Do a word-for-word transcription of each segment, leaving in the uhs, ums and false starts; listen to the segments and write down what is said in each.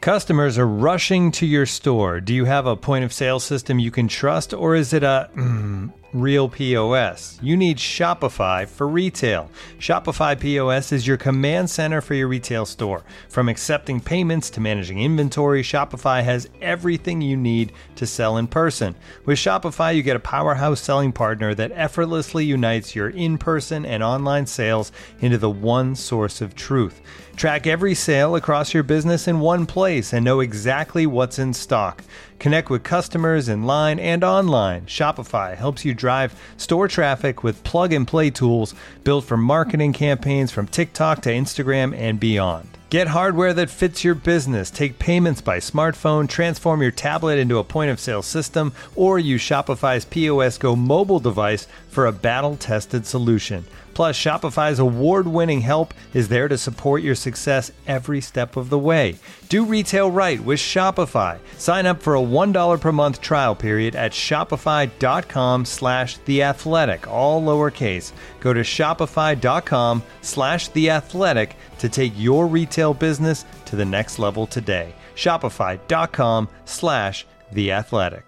Customers are rushing to your store. Do you have a point of sale system you can trust, or is it a mm, real P O S? You need Shopify for retail. Shopify P O S is your command center for your retail store. From accepting payments to managing inventory, Shopify has everything you need to sell in person. With Shopify, you get a powerhouse selling partner that effortlessly unites your in-person and online sales into the one source of truth. Track every sale across your business in one place and know exactly what's in stock. Connect with customers in line and online. Shopify helps you drive store traffic with plug-and-play tools built for marketing campaigns from TikTok to Instagram and beyond. Get hardware that fits your business. Take payments by smartphone, transform your tablet into a point-of-sale system, or use Shopify's P O S Go mobile device for a battle-tested solution. Plus, Shopify's award-winning help is there to support your success every step of the way. Do retail right with Shopify. Sign up for a one dollar per month trial period at shopify.com slash theathletic, all lowercase. Go to shopify.com slash theathletic to take your retail business to the next level today. Shopify.com slash theathletic.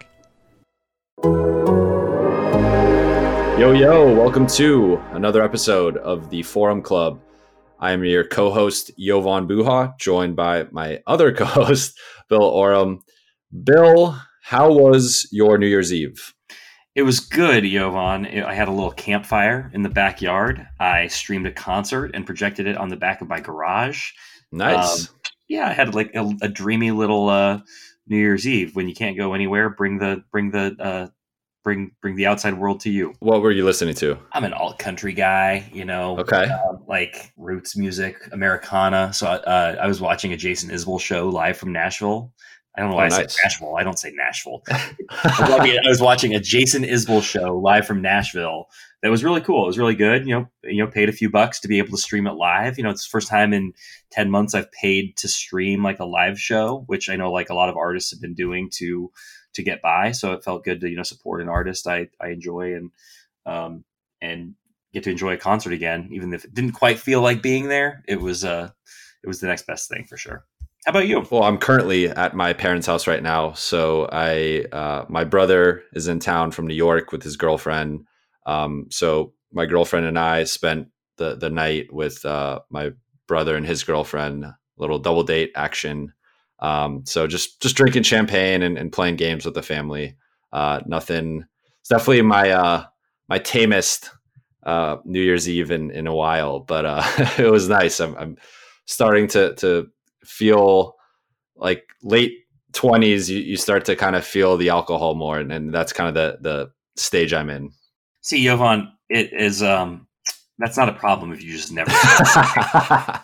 Yo, yo, welcome to another episode of the Forum Club. I am your co-host, Jovan Buha, joined by my other co-host, Bill Oram. Bill, how was your New Year's Eve? It was good, Jovan. I had a little campfire in the backyard. I streamed a concert and projected it on the back of my garage. Nice. Um, yeah, I had like a, a dreamy little uh, New Year's Eve. When you can't go anywhere, bring the bring the uh, bring bring the outside world to you. What were you listening to? I'm an alt country guy, you know. Okay. Uh, like roots music, Americana. So uh, I was watching a Jason Isbell show live from Nashville. I don't know why oh, I nice. say Nashville. I don't say Nashville. I was watching a Jason Isbell show live from Nashville. That was really cool. It was really good. You know, you know, paid a few bucks to be able to stream it live. You know, it's the first time in ten months I've paid to stream like a live show, which I know like a lot of artists have been doing to to get by. So it felt good to, you know, support an artist I, I enjoy and um and get to enjoy a concert again, even if it didn't quite feel like being there. It was uh it was the next best thing for sure. How about you? Well, I'm currently at my parents' house right now. So I, uh, my brother is in town from New York with his girlfriend. Um, so my girlfriend and I spent the the night with uh, my brother and his girlfriend, a little double date action. Um, so just just drinking champagne and, and playing games with the family. Uh, nothing. It's definitely my uh, my tamest uh, New Year's Eve in, in a while, but uh, it was nice. I'm, I'm starting to to. feel like late twenties, you, you start to kind of feel the alcohol more. And, and that's kind of the, the stage I'm in. See, Jovan, it is, um, that's not a problem if you just never. I,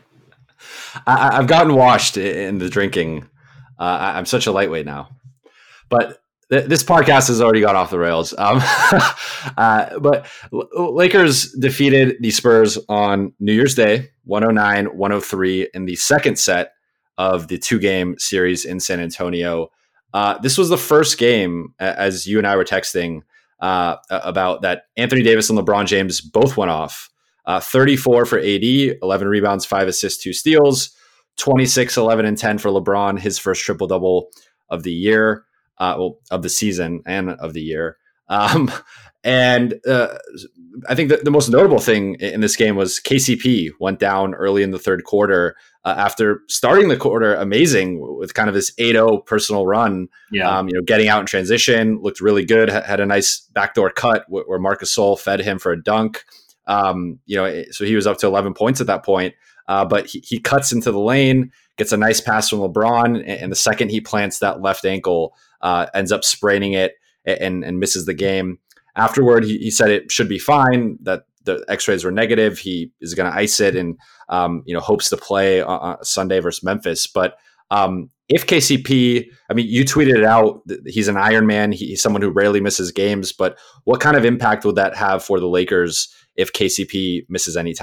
I've gotten washed in the drinking. Uh, I'm such a lightweight now, but th- this podcast has already gone off the rails. Um, uh, but L- Lakers defeated the Spurs on New Year's Day, one oh nine one oh three in the second set of the two-game series in San Antonio. Uh, this was the first game, as you and I were texting uh, about, that Anthony Davis and LeBron James both went off. Uh, thirty-four for A D, eleven rebounds, five assists, two steals, twenty-six, eleven, and ten for LeBron, his first triple-double of the year, uh, well, of the season and of the year. Um, and uh, I think that the most notable thing in this game was K C P went down early in the third quarter uh, after starting the quarter amazing with kind of this eight oh personal run. Yeah. Um, you know, getting out in transition, looked really good, had a nice backdoor cut where Marc Gasol fed him for a dunk. Um, you know, so he was up to eleven points at that point. Uh, but he, he cuts into the lane, gets a nice pass from LeBron, and the second he plants that left ankle, uh, ends up spraining it and, and misses the game. Afterward, he, he said it should be fine, that the x-rays were negative. He is going to ice it and, um, you know, hopes to play on Sunday versus Memphis. But um, if K C P, I mean, you tweeted it out, he's an Iron Man. He, he's someone who rarely misses games. But what kind of impact would that have for the Lakers if K C P misses any time?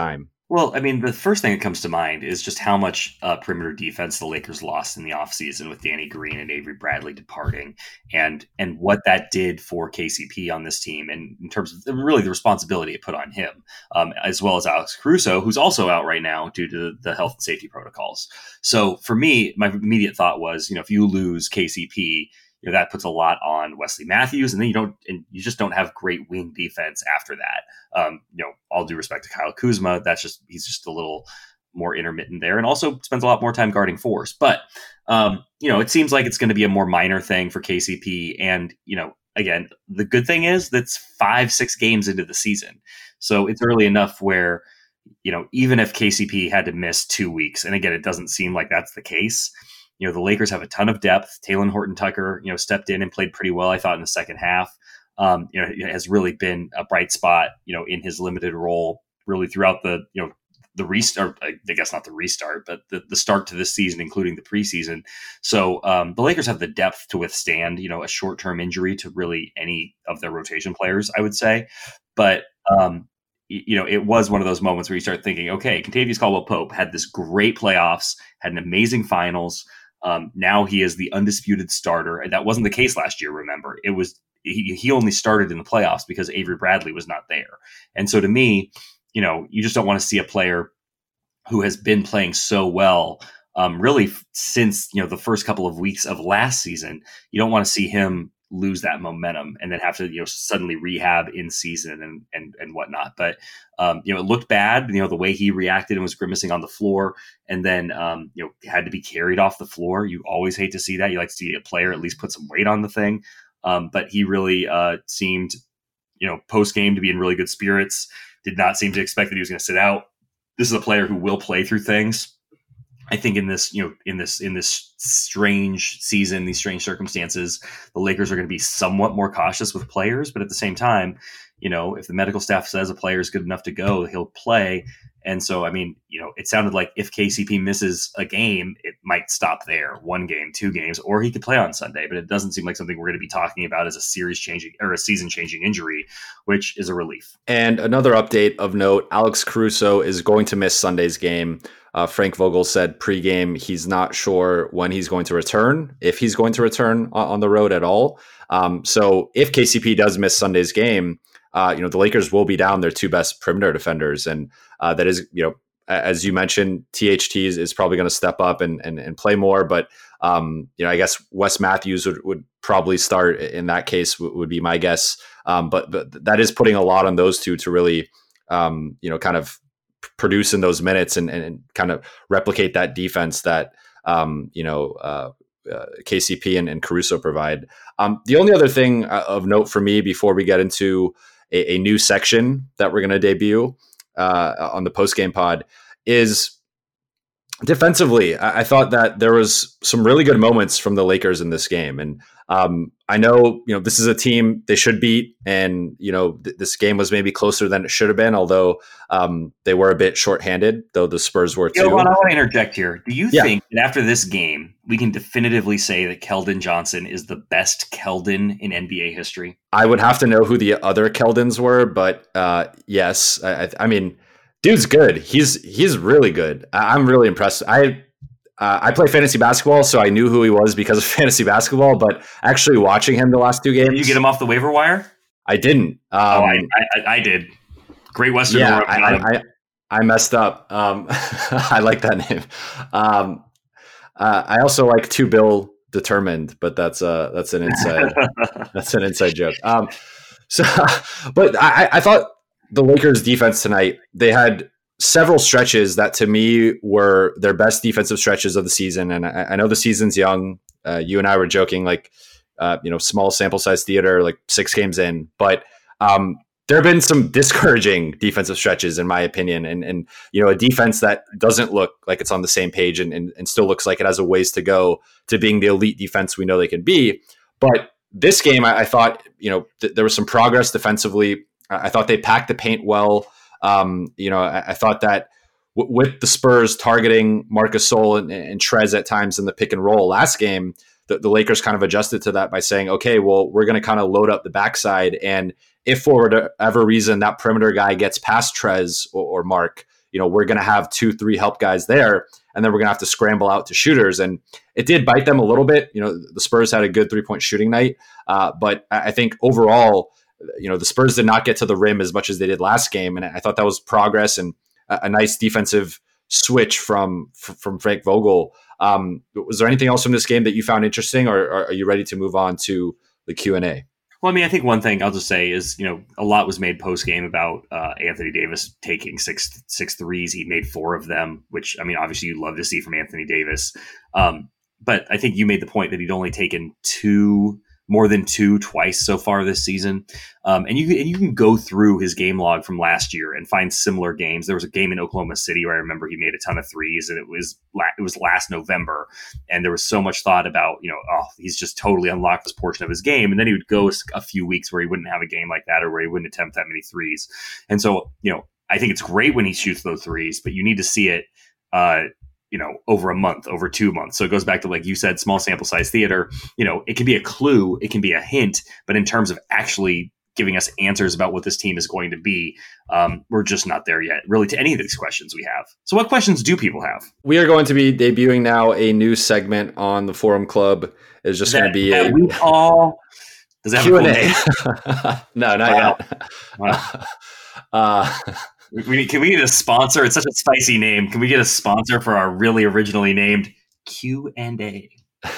Well, I mean, the first thing that comes to mind is just how much uh, perimeter defense the Lakers lost in the offseason with Danny Green and Avery Bradley departing, and and what that did for K C P on this team, and in terms of really the responsibility it put on him, um, as well as Alex Caruso, who's also out right now due to the health and safety protocols. So for me, my immediate thought was, you know, if you lose K C P, you know, that puts a lot on Wesley Matthews, and then you don't, and you just don't have great wing defense after that. Um, you know, all due respect to Kyle Kuzma, that's just, he's just a little more intermittent there, and also spends a lot more time guarding fours. But, um, you know, it seems like it's going to be a more minor thing for K C P. And, you know, again, the good thing is that's five, six games into the season. So it's early enough where, you know, even if K C P had to miss two weeks, and again, it doesn't seem like that's the case, you know, the Lakers have a ton of depth. Talen Horton-Tucker, you know, stepped in and played pretty well, I thought, in the second half. Um, you know, it has really been a bright spot, you know, in his limited role really throughout the, you know, the restart, I guess not the restart, but the, the start to this season, including the preseason. So um, the Lakers have the depth to withstand, you know, a short-term injury to really any of their rotation players, I would say. But, um, you know, it was one of those moments where you start thinking, okay, Kentavious Caldwell-Pope had this great playoffs, had an amazing finals. Um, now he is the undisputed starter. And that wasn't the case last year, remember. It was he, he only started in the playoffs because Avery Bradley was not there. And so to me, you know, you just don't want to see a player who has been playing so well um, really since, you know, the first couple of weeks of last season. You don't want to see him lose that momentum and then have to, you know, suddenly rehab in season and and and whatnot. But um, you know, it looked bad, you know, the way he reacted and was grimacing on the floor, and then um, you know, had to be carried off the floor. You always hate to see that. You like to see a player at least put some weight on the thing. Um, but he really uh, seemed, you know, post game to be in really good spirits. Did not seem to expect that he was going to sit out. This is a player who will play through things. I think in this, you know, in this, in this strange season, these strange circumstances, the Lakers are going to be somewhat more cautious with players, but at the same time, you know, if the medical staff says a player is good enough to go, he'll play. And so, I mean, you know, it sounded like if K C P misses a game, it might stop there, one game, two games, or he could play on Sunday, but it doesn't seem like something we're going to be talking about as a series changing or a season changing injury, which is a relief. And another update of note, Alex Caruso is going to miss Sunday's game. Uh, Frank Vogel said pregame he's not sure when he's going to return, if he's going to return on, on the road at all. Um, so if K C P does miss Sunday's game, uh, you know, the Lakers will be down their two best perimeter defenders. And uh, that is, you know, as you mentioned, T H T is, is probably going to step up and, and, and play more. But, um, you know, I guess Wes Matthews would, would probably start in that case, w- would be my guess. Um, but, but that is putting a lot on those two to really, um, you know, kind of produce in those minutes and, and kind of replicate that defense that, um, you know, uh, uh, K C P and, and Caruso provide. Um, the only other thing of note for me before we get into a, a new section that we're going to debut uh, on the post-game pod is defensively. I, I thought that there was some really good moments from the Lakers in this game. And um, I know, you know, this is a team they should beat, and, you know, th- this game was maybe closer than it should have been, although um, they were a bit shorthanded, though the Spurs were too. You know, Ron, I want to interject here. Do you yeah. think that after this game, we can definitively say that Keldon Johnson is the best Keldon in N B A history? I would have to know who the other Keldons were, but uh, yes, I, I mean, dude's good. He's he's really good. I'm really impressed. I uh, I play fantasy basketball, so I knew who he was because of fantasy basketball. But actually watching him the last two games, did you get him off the waiver wire? I didn't. Um, oh, I, I, I did. Great Western. Yeah, I, I, I, I messed up. Um, I like that name. Um, uh, I also like Two Bill Determined, but that's uh that's an inside that's an inside joke. Um, so, but I, I thought the Lakers defense tonight, they had several stretches that to me were their best defensive stretches of the season. And I, I know the season's young. Uh, you and I were joking, like, uh, you know, small sample size theater, like six games in, but um, there have been some discouraging defensive stretches in my opinion. And, and, you know, a defense that doesn't look like it's on the same page and, and, and still looks like it has a ways to go to being the elite defense we know they can be. But this game, I, I thought, you know, th- there was some progress defensively. I thought they packed the paint well. Um, you know, I, I thought that w- with the Spurs targeting Marc Gasol and, and Trez at times in the pick and roll last game, the, the Lakers kind of adjusted to that by saying, okay, well, we're going to kind of load up the backside. And if for whatever reason that perimeter guy gets past Trez or, or Marc, you know, we're going to have two, three help guys there, and then we're going to have to scramble out to shooters. And it did bite them a little bit. You know, the Spurs had a good three-point shooting night, uh, but I think overall, you know, the Spurs did not get to the rim as much as they did last game, and I thought that was progress and a, a nice defensive switch from from Frank Vogel. Um, was there anything else from this game that you found interesting, or, or are you ready to move on to the Q and A? Well, I mean, I think one thing I'll just say is, you know, a lot was made post game about uh, Anthony Davis taking six six threes. He made four of them, which, I mean, obviously you love to see from Anthony Davis. Um, but I think you made the point that he'd only taken two, more than two twice so far this season. Um, and you and you can go through his game log from last year and find similar games. There was a game in Oklahoma City where I remember he made a ton of threes, and it was it was last November, and there was so much thought about, you know, oh, he's just totally unlocked this portion of his game, and then he would go a few weeks where he wouldn't have a game like that, or where he wouldn't attempt that many threes. And so, you know, I think it's great when he shoots those threes, but you need to see it, uh, you know, over a month, over two months. So it goes back to, like you said, small sample size theater. You know, it can be a clue, it can be a hint, but in terms of actually giving us answers about what this team is going to be, um, we're just not there yet, really, to any of these questions we have. So what questions do people have? We are going to be debuting now a new segment on the Forum Club. It's just going to be a we call does that Q and A. No, not wow. yet. Wow. uh, We need, can we get a sponsor? It's such a spicy name. Can we get a sponsor for our really originally named Q and A?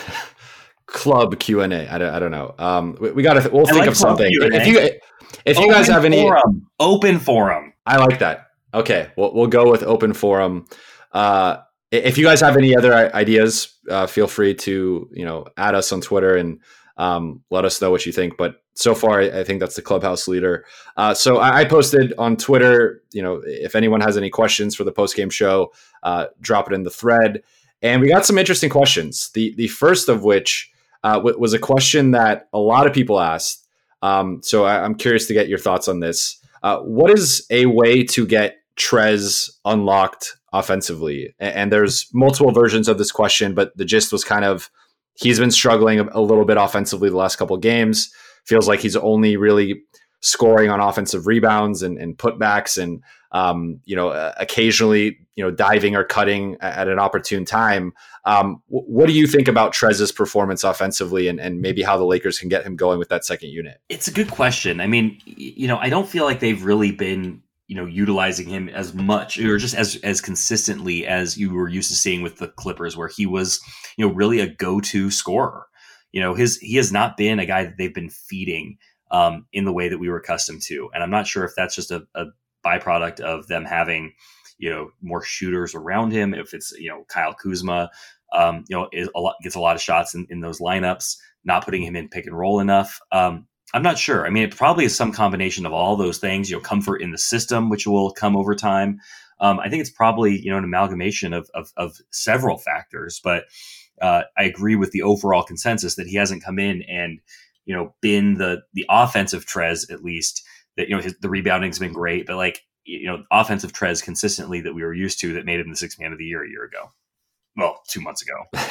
Club Q and A. I don't, I don't know. Um, we, we got to. We'll I think like of something. Q and A. If you if you open guys have any forum. Open forum. I like that. Okay, we'll we'll go with open forum. Uh, if you guys have any other ideas, uh, feel free to you know add us on Twitter and um, let us know what you think. But so far, I think that's the clubhouse leader. Uh, so I, I posted on Twitter, you know, if anyone has any questions for the post-game show, uh, drop it in the thread. And we got some interesting questions. The the first of which uh, w- was a question that a lot of people asked. Um, so I, I'm curious to get your thoughts on this. Uh, what is a way to get Trez unlocked offensively? And, and there's multiple versions of this question, but the gist was kind of he's been struggling a, a little bit offensively the last couple of games. Feels like he's only really scoring on offensive rebounds and, and putbacks and, um, you know, uh, occasionally, you know, diving or cutting at an opportune time. Um, w- what do you think about Trez's performance offensively and, and maybe how the Lakers can get him going with that second unit? It's a good question. I mean, you know, I don't feel like they've really been, you know, utilizing him as much or just as, as consistently as you were used to seeing with the Clippers, where he was, you know, really a go-to scorer. You know, his he has not been a guy that they've been feeding um, in the way that we were accustomed to. And I'm not sure if that's just a, a byproduct of them having, you know, more shooters around him. If it's, you know, Kyle Kuzma, um, you know, is a lot, gets a lot of shots in, in those lineups, not putting him in pick and roll enough. Um, I'm not sure. I mean, it probably is some combination of all those things, you know, comfort in the system, which will come over time. Um, I think it's probably, you know, an amalgamation of, of, of several factors, but Uh, I agree with the overall consensus that he hasn't come in and, you know, been the the offensive Trez, at least, that, you know, his, the rebounding's been great, but like, you know, offensive Trez consistently that we were used to that made him the sixth man of the year a year ago. Well, two months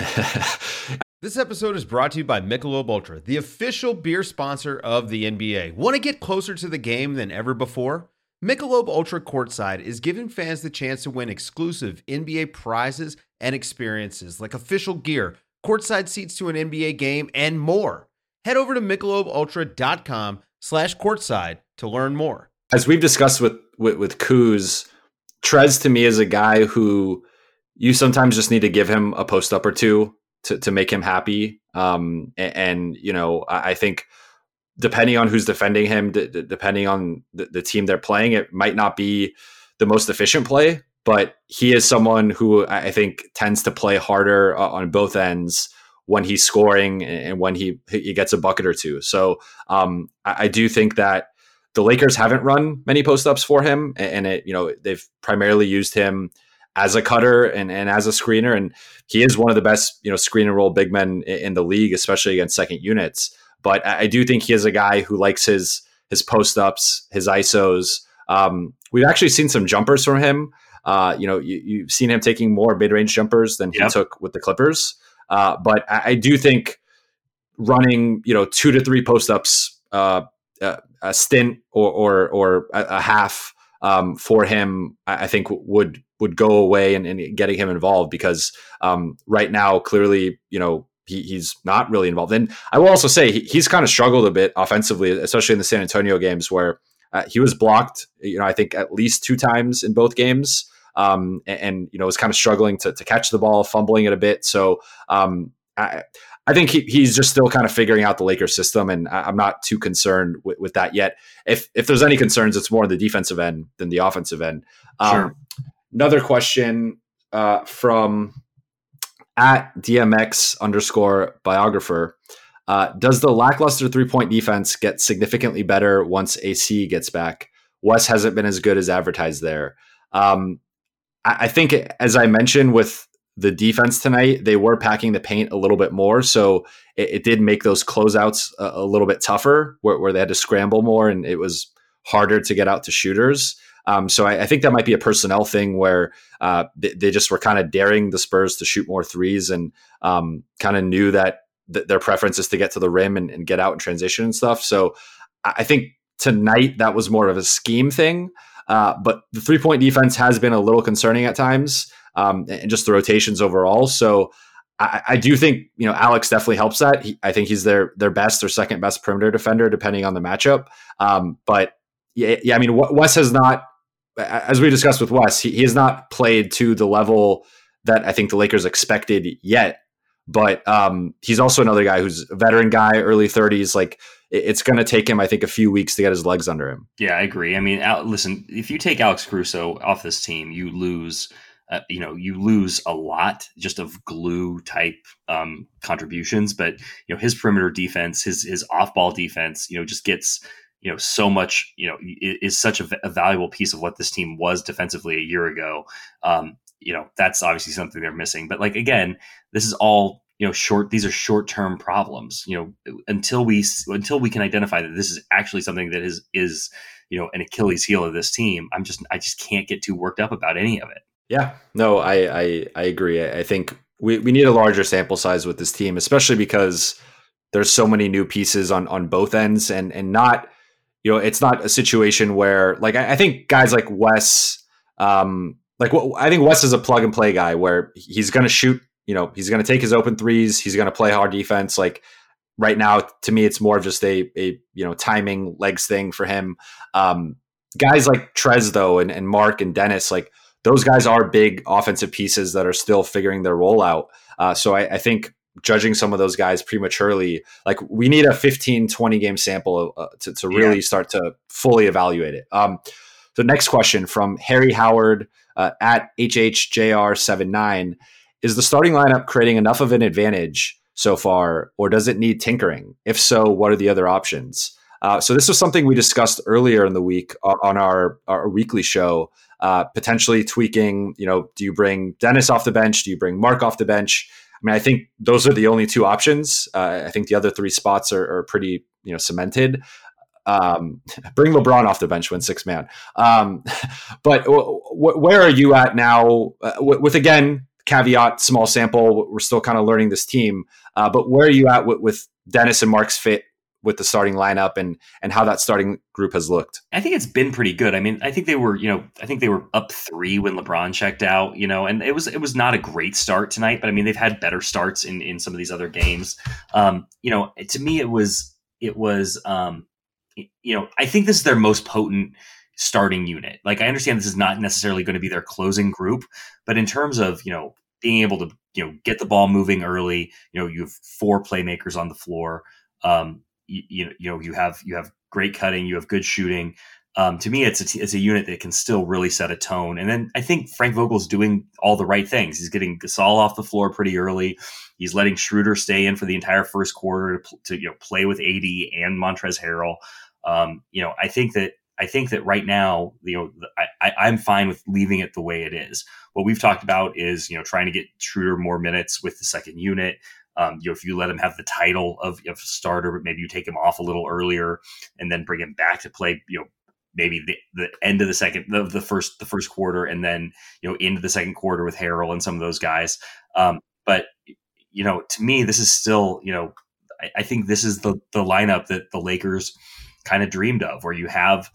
ago. This episode is brought to you by Michelob Ultra, the official beer sponsor of the N B A. Want to get closer to the game than ever before? Michelob Ultra Courtside is giving fans the chance to win exclusive N B A prizes and experiences like official gear, courtside seats to an N B A game, and more. Head over to michelobultra.com slash courtside to learn more. As we've discussed with, with, with Kuz, Trez to me is a guy who you sometimes just need to give him a post up or two to, to make him happy. Um, and, and, you know, I, I think depending on who's defending him, d- d- depending on the, the team they're playing, it might not be the most efficient play, but he is someone who I think tends to play harder uh, on both ends when he's scoring and when he he gets a bucket or two. So um, I, I do think that the Lakers haven't run many post-ups for him, and it, you know, they've primarily used him as a cutter and, and as a screener, and he is one of the best, you know, screen and roll big men in, in the league, especially against second units. But I do think he is a guy who likes his his post-ups, his I S Os. Um, we've actually seen some jumpers from him. Uh, you know, you, you've seen him taking more mid-range jumpers than he yep. took with the Clippers. Uh, but I, I do think running, you know, two to three post-ups, uh, a, a stint or or, or a, a half um, for him, I think would would go away and, and getting him involved because um, right now, clearly, you know, he, he's not really involved. And I will also say he, he's kind of struggled a bit offensively, especially in the San Antonio games where uh, he was blocked, you know, I think at least two times in both games. Um, and, and, you know, was kind of struggling to, to catch the ball, fumbling it a bit. So um, I, I think he, he's just still kind of figuring out the Lakers system, and I, I'm not too concerned with, with that yet. If if there's any concerns, it's more on the defensive end than the offensive end. Um, sure. Another question uh, from at D M X underscore biographer. Uh, does the lackluster three-point defense get significantly better once A C gets back? Wes hasn't been as good as advertised there. Um, I, I think, as I mentioned with the defense tonight, they were packing the paint a little bit more. So it, it did make those closeouts a, a little bit tougher where, where they had to scramble more and it was harder to get out to shooters. Um, so I, I think that might be a personnel thing where uh, they, they just were kind of daring the Spurs to shoot more threes and um, kind of knew that th- their preference is to get to the rim and, and get out in transition and stuff. So I, I think tonight that was more of a scheme thing. Uh, but the three-point defense has been a little concerning at times, um, and just the rotations overall. So I, I do think, you know, Alex definitely helps that. He, I think he's their their best or second best perimeter defender, depending on the matchup. Um, but yeah, yeah, I mean, Wes has not, as we discussed with Wes, he, he has not played to the level that I think the Lakers expected yet. But um, he's also another guy who's a veteran guy, early thirties. Like, it's going to take him, I think, a few weeks to get his legs under him. Yeah, I agree. I mean, Al- listen, if you take Alex Caruso off this team, you lose, uh, you know, you lose a lot just of glue type um, contributions. But, you know, his perimeter defense, his his off ball defense, you know, just gets, you know, so much, you know, is such a, a valuable piece of what this team was defensively a year ago. Um, you know, that's obviously something they're missing. But like, again, this is all, you know, short, these are short-term problems, you know, until we, until we can identify that this is actually something that is, is, you know, an Achilles heel of this team. I'm just, I just can't get too worked up about any of it. Yeah, no, I, I, I agree. I think we, we need a larger sample size with this team, especially because there's so many new pieces on, on both ends and, and not, you know, it's not a situation where like, I, I think guys like Wes, um, like what I think Wes is a plug and play guy where he's going to shoot, you know, he's going to take his open threes. He's going to play hard defense. Like right now, to me, it's more of just a, a you know, timing legs thing for him. Um, guys like Trez, though, and, and Mark and Dennis, like those guys are big offensive pieces that are still figuring their role out. Uh, so I, I think judging some of those guys prematurely, like we need a fifteen, twenty game sample uh, to, to really yeah. start to fully evaluate it. Um, the next question from Harry Howard uh, at H H J R seventy-nine. Is the starting lineup creating enough of an advantage so far, or does it need tinkering? If so, what are the other options? Uh, so this was something we discussed earlier in the week on our, our weekly show, uh, potentially tweaking, you know, do you bring Dennis off the bench? Do you bring Mark off the bench? I mean, I think those are the only two options. Uh, I think the other three spots are, are pretty, you know, cemented. Um, bring LeBron off the bench when six man. Um, but w- w- where are you at now uh, with, with, again, caveat, small sample, we're still kind of learning this team. Uh, but where are you at with, with Dennis and Mark's fit with the starting lineup and and how that starting group has looked? I think it's been pretty good. I mean, I think they were, you know, I think they were up three when LeBron checked out, you know, and it was it was not a great start tonight, but I mean, they've had better starts in, in some of these other games. Um, you know, to me, it was it was, um, you know, I think this is their most potent starting unit. Like, I understand this is not necessarily going to be their closing group, but in terms of, you know, being able to, you know, get the ball moving early, you know, you have four playmakers on the floor. Um, you, you know, you know, you have, you have great cutting, you have good shooting. Um, to me, it's a, it's a unit that can still really set a tone. And then I think Frank Vogel's doing all the right things. He's getting Gasol off the floor pretty early. He's letting Schroeder stay in for the entire first quarter to, to you know, play with A D and Montrezl Harrell. Um, you know, I think that, I think that right now, you know, I, I'm fine with leaving it the way it is. What we've talked about is, you know, trying to get Schroeder more minutes with the second unit. Um, you know, if you let him have the title of, of starter, but maybe you take him off a little earlier and then bring him back to play, you know, maybe the, the end of the second, the, the first, the first quarter, and then, you know, into the second quarter with Harrell and some of those guys. Um, but, you know, to me, this is still, you know, I, I think this is the the lineup that the Lakers kind of dreamed of, where you have,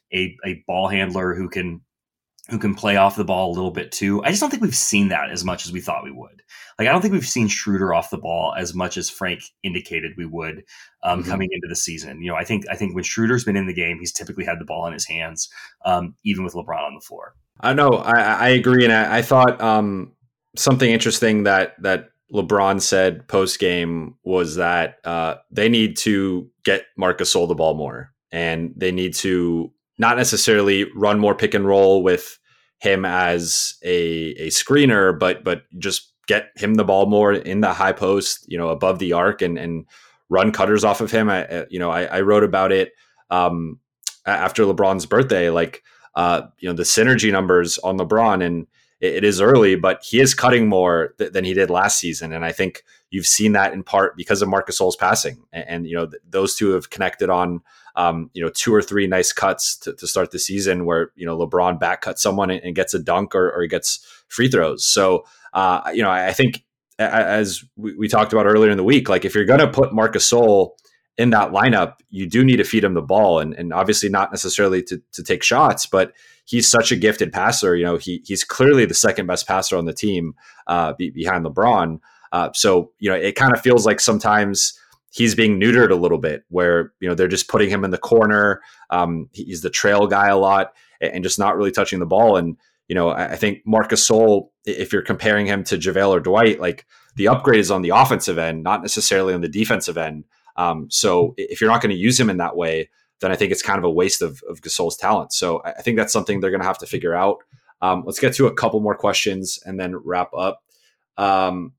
a, a ball handler who can who can play off the ball a little bit too. I just don't think we've seen that as much as we thought we would. Like, I don't think we've seen Schroeder off the ball as much as Frank indicated we would um, mm-hmm. coming into the season. You know, I think I think when Schroeder's been in the game, he's typically had the ball in his hands, um, even with LeBron on the floor. I know, I, I agree, and I, I thought um, something interesting that that LeBron said post game was that uh, they need to get Marc Gasol the ball more, and they need to not necessarily run more pick and roll with him as a, a screener, but but just get him the ball more in the high post, you know, above the arc, and and run cutters off of him. I, you know, I, I wrote about it um, after LeBron's birthday, like, uh, you know, the synergy numbers on LeBron, and it, it is early, but he is cutting more th- than he did last season. And I think you've seen that in part because of Marc Gasol's passing. And, and you know, th- those two have connected on, um, you know, two or three nice cuts to, to start the season where, you know, LeBron back cuts someone and, and gets a dunk or, or he gets free throws. So, uh, you know, I, I think as we, we talked about earlier in the week, like if you're going to put Marc Gasol in that lineup, you do need to feed him the ball, and, and obviously not necessarily to, to take shots, but he's such a gifted passer. You know, he he's clearly the second best passer on the team uh, be, behind LeBron. Uh, so, you know, it kind of feels like sometimes he's being neutered a little bit where, you know, they're just putting him in the corner. Um, he's the trail guy a lot and just not really touching the ball. And, you know, I, I think Marc Gasol, if you're comparing him to JaVale or Dwight, like the upgrade is on the offensive end, not necessarily on the defensive end. Um, so if you're not going to use him in that way, then I think it's kind of a waste of, of Gasol's talent. So I think that's something they're going to have to figure out. Um, let's get to a couple more questions and then wrap up. Um,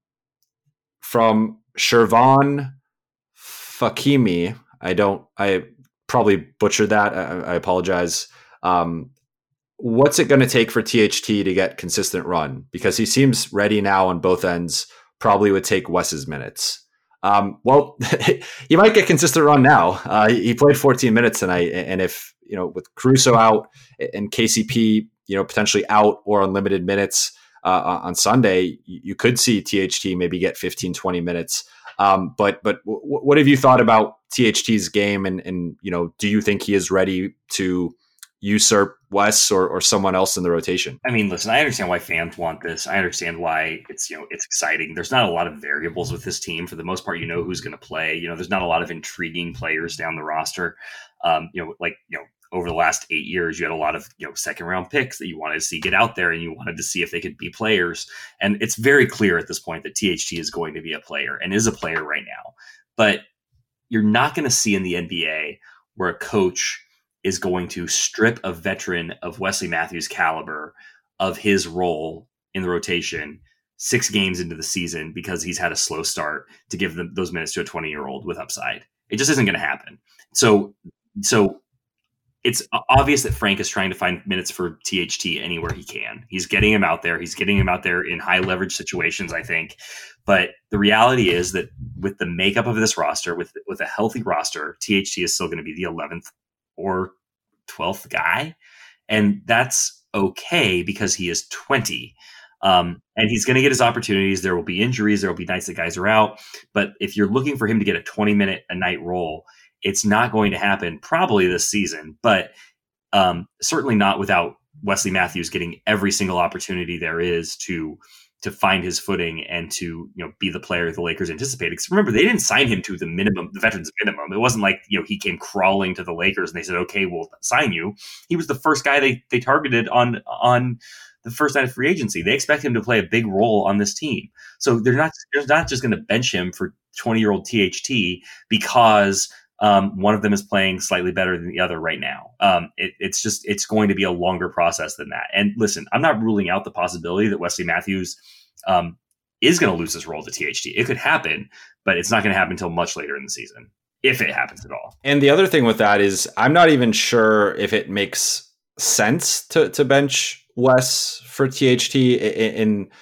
from Shervan Fakimi, I don't, I probably butchered that. I, I apologize. Um, what's it going to take for T H T to get consistent run? Because he seems ready now on both ends, probably would take Wes's minutes. Um, well, he might get consistent run now. Uh, he played fourteen minutes tonight. And if, you know, with Caruso out and K C P, you know, potentially out or unlimited minutes uh, on Sunday, you could see T H T maybe get fifteen, twenty minutes. Um, but, but w- what have you thought about T H T's game? And, and, you know, do you think he is ready to usurp Wes or, or someone else in the rotation? I mean, listen, I understand why fans want this. I understand why it's, you know, it's exciting. There's not a lot of variables with this team. For the most part, you know who's going to play. You know, there's not a lot of intriguing players down the roster. Um, you know, like, you know, over the last eight years, you had a lot of, you know, second round picks that you wanted to see get out there and you wanted to see if they could be players. And it's very clear at this point that T H T is going to be a player and is a player right now. But you're not going to see in the N B A where a coach is going to strip a veteran of Wesley Matthews' caliber of his role in the rotation six games into the season because he's had a slow start to give them those minutes to a twenty-year-old with upside. It just isn't going to happen. So, so it's obvious that Frank is trying to find minutes for T H T anywhere he can. He's getting him out there. He's getting him out there in high leverage situations, I think. But the reality is that with the makeup of this roster, with with a healthy roster, T H T is still going to be the eleventh or twelfth guy. And that's okay because he is twenty. Um, and he's going to get his opportunities. There will be injuries. There will be nights that guys are out. But if you're looking for him to get a twenty minute a night role, it's not going to happen probably this season, but um, certainly not without Wesley Matthews getting every single opportunity there is to to find his footing and to, you know, be the player the Lakers anticipated. Because remember, they didn't sign him to the minimum, the veterans minimum. It wasn't like, you know, he came crawling to the Lakers and they said, okay, we'll sign you. He was the first guy they they targeted on on the first night of free agency. They expect him to play a big role on this team. So they're not they're not just going to bench him for twenty-year-old T H T because Um, one of them is playing slightly better than the other right now. Um, it, it's just, it's going to be a longer process than that. And listen, I'm not ruling out the possibility that Wesley Matthews um, is going to lose his role to T H T. It could happen, but it's not going to happen until much later in the season, if it happens at all. And the other thing with that is I'm not even sure if it makes sense to, to bench Wes for T H T in, in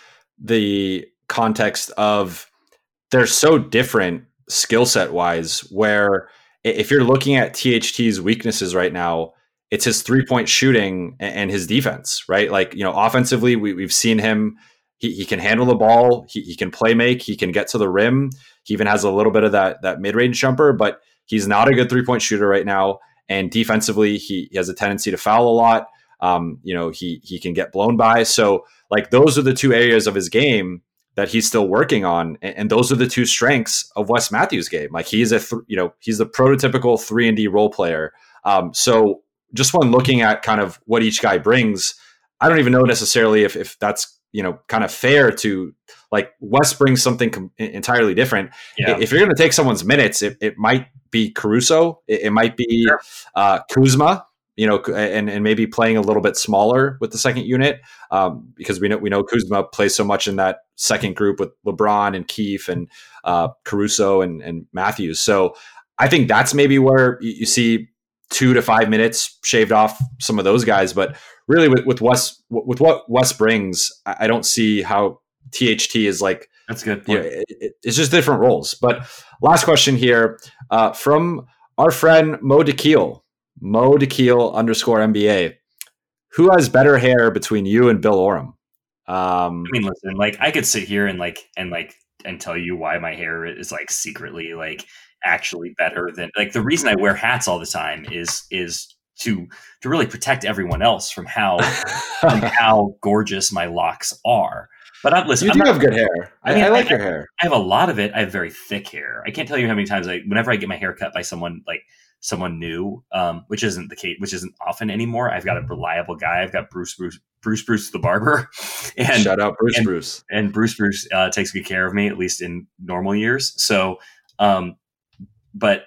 the context of they're so different skill set wise, where if you're looking at T H T's weaknesses right now, it's his three-point shooting and his defense, right? Like, you know, offensively, we, we've seen him. He, he can handle the ball. He, he can play make. He can get to the rim. He even has a little bit of that, that mid-range jumper, but he's not a good three-point shooter right now. and defensively, he, he has a tendency to foul a lot. Um, you know, he he can get blown by. So like those are the two areas of his game that he's still working on, and, and those are the two strengths of Wes Matthews' game. Like he's a th- you know he's the prototypical three and D role player. Um, so just when looking at kind of what each guy brings, I don't even know necessarily if if that's you know kind of fair to like Wes brings something com- entirely different. Yeah. If you're going to take someone's minutes, it, it might be Caruso, it, it might be sure. uh, Kuzma. You know, and, and maybe playing a little bit smaller with the second unit um, because we know we know Kuzma plays so much in that second group with LeBron and Keefe and uh, Caruso and, and Matthews. So I think that's maybe where you, you see two to five minutes shaved off some of those guys. But really, with with Wes, with what Wes brings, I don't see how T H T is like. That's good. You know, it, it, it's just different roles. But last question here uh, from our friend Mo DeKeel. Mo DeKeel underscore N B A. Who has better hair between you and Bill Oram? Um, I mean, listen, like I could sit here and like and like and tell you why my hair is like secretly like actually better than like the reason I wear hats all the time is is to to really protect everyone else from how from how gorgeous my locks are. But I'm listen. You do I'm not, have good hair. I, I, mean, I like I, your hair. I have a lot of it. I have very thick hair. I can't tell you how many times I whenever I get my hair cut by someone like. someone new, um, which isn't the case, which isn't often anymore. I've got a reliable guy. I've got Bruce, Bruce, Bruce, Bruce, the barber, and shout out Bruce, and, Bruce, and Bruce, Bruce uh, takes good care of me, at least in normal years. So, um, but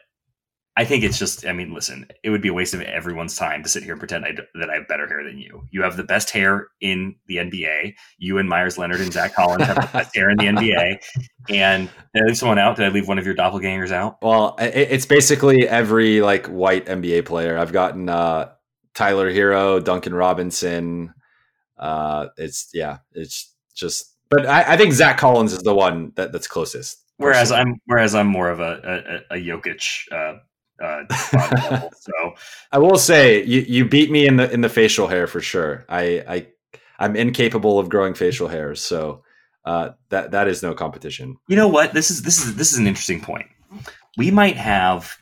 I think it's just, I mean, listen, it would be a waste of everyone's time to sit here and pretend I, that I have better hair than you. You have the best hair in the N B A. You and Myers Leonard and Zach Collins have the best hair in the N B A. And did I leave someone out? Did I leave one of your doppelgangers out? Well, it's basically every like white N B A player. I've gotten uh, Tyler Hero, Duncan Robinson. Uh, it's yeah, it's just, but I, I think Zach Collins is the one that, that's closest. Whereas personally. I'm, whereas I'm more of a a, a Jokic. Uh, Uh, level, so I will say you, you beat me in the in the facial hair for sure. I, I I'm incapable of growing facial hair, so uh, that that is no competition. You know what? This is this is this is an interesting point. We might have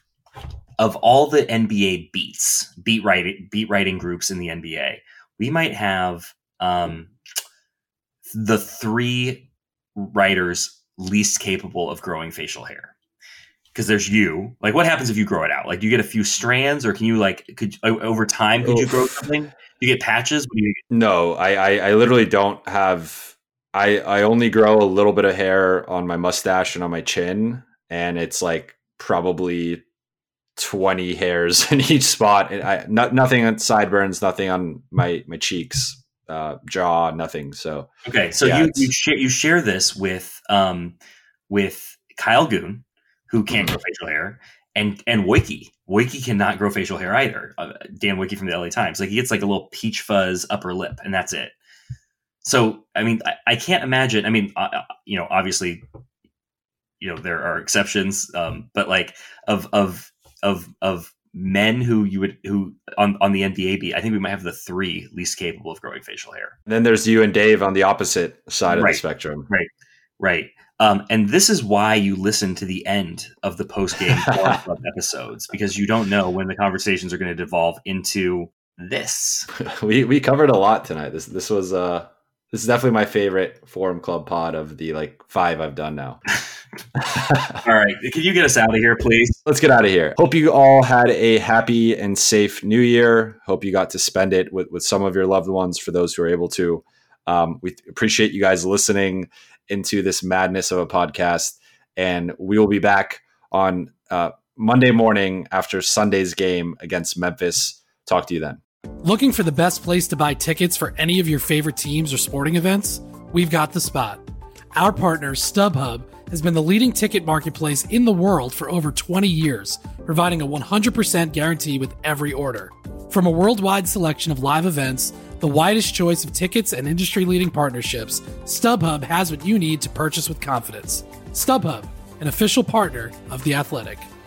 of all the N B A beats, beat writing beat writing groups in the N B A. We might have um, the three writers least capable of growing facial hair. Because there's you. Like, what happens if you grow it out? Like, do you get a few strands, or can you like could over time? Could you grow something? Do you get patches? What do you get? No, I, I I literally don't have. I I only grow a little bit of hair on my mustache and on my chin, and it's like probably twenty hairs in each spot. And I not, nothing on sideburns, nothing on my my cheeks, uh, jaw, nothing. So okay, so yeah, you you share you share this with um with Kyle Goon, who can't grow facial hair, and and Wiki. Wiki cannot grow facial hair either. Uh, Dan Wiki from the L A Times. Like he gets like a little peach fuzz upper lip, and that's it. So, I mean, I, I can't imagine. I mean, uh, you know, obviously, you know, there are exceptions, um, but like of of of of men who you would who on on the N B A beat, I think we might have the three least capable of growing facial hair. And then there's you and Dave on the opposite side of right. the spectrum. Right. Right. Um, and this is why you listen to the end of the post-game Forum Club episodes, because you don't know when the conversations are going to devolve into this. we we covered a lot tonight. This this was uh this is definitely my favorite Forum Club pod of the like five I've done now. All right, can you get us out of here, please? Let's get out of here. Hope you all had a happy and safe New Year. Hope you got to spend it with with some of your loved ones. For those who are able to, um, we appreciate you guys listening into this madness of a podcast, and we will be back on uh, Monday morning after Sunday's game against Memphis. Talk to you then. Looking for the best place to buy tickets for any of your favorite teams or sporting events? We've got the spot. Our partner, StubHub, has been the leading ticket marketplace in the world for over twenty years, providing a one hundred percent guarantee with every order. From a worldwide selection of live events, the widest choice of tickets, and industry-leading partnerships, StubHub has what you need to purchase with confidence. StubHub, an official partner of The Athletic.